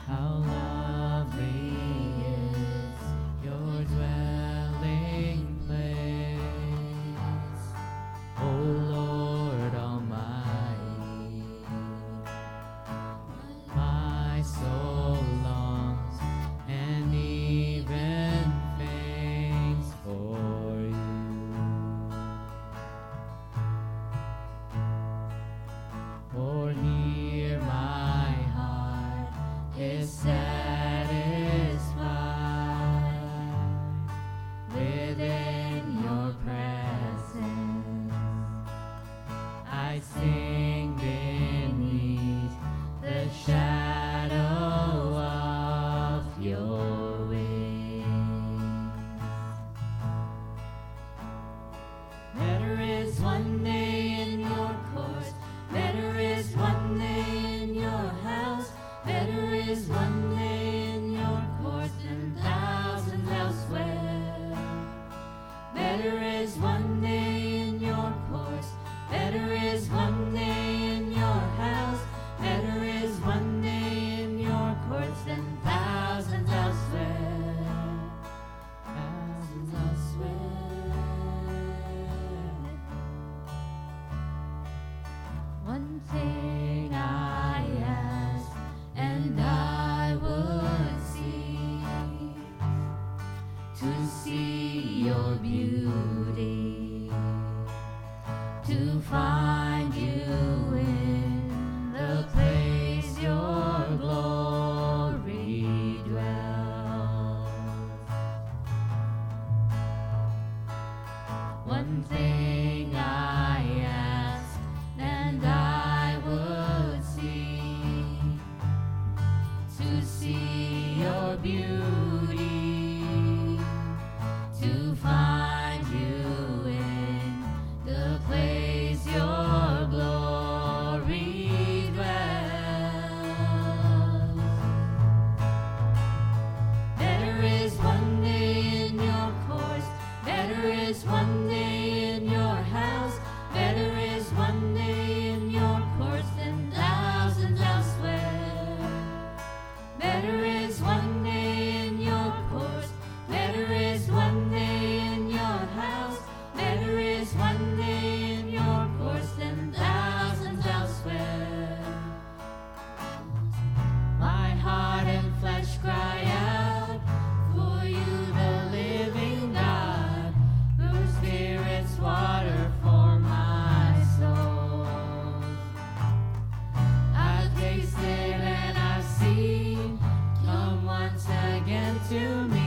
How lovely is your dwelling place, O Lord Almighty. My soul longs and even faints for you. For here my heart is satisfied within your presence. I sing beneath the shadow of your wings. Better is one day in your courts, better is one day in your house, better is one day in your courts than thousands elsewhere. Better is one day in your courts, better is one day in your house, better is one day in your courts than thousands elsewhere. Thousands elsewhere. One thing I ask, and I would seek to see your beauty, to find you in the place your glory dwells. One thing I ask, and I would seek to see your beauty, to find you in the place your glory dwells. Better is one day in your courts, better is one day in your house, better is one day in your courts than thousands elsewhere. Better is one day in your courts, better is one day in your house, better is one day in your courts than thousands elsewhere. My heart and flesh cry out for you, the living God, whose spirit's water for my soul. I've tasted and I've seen, come once again to me.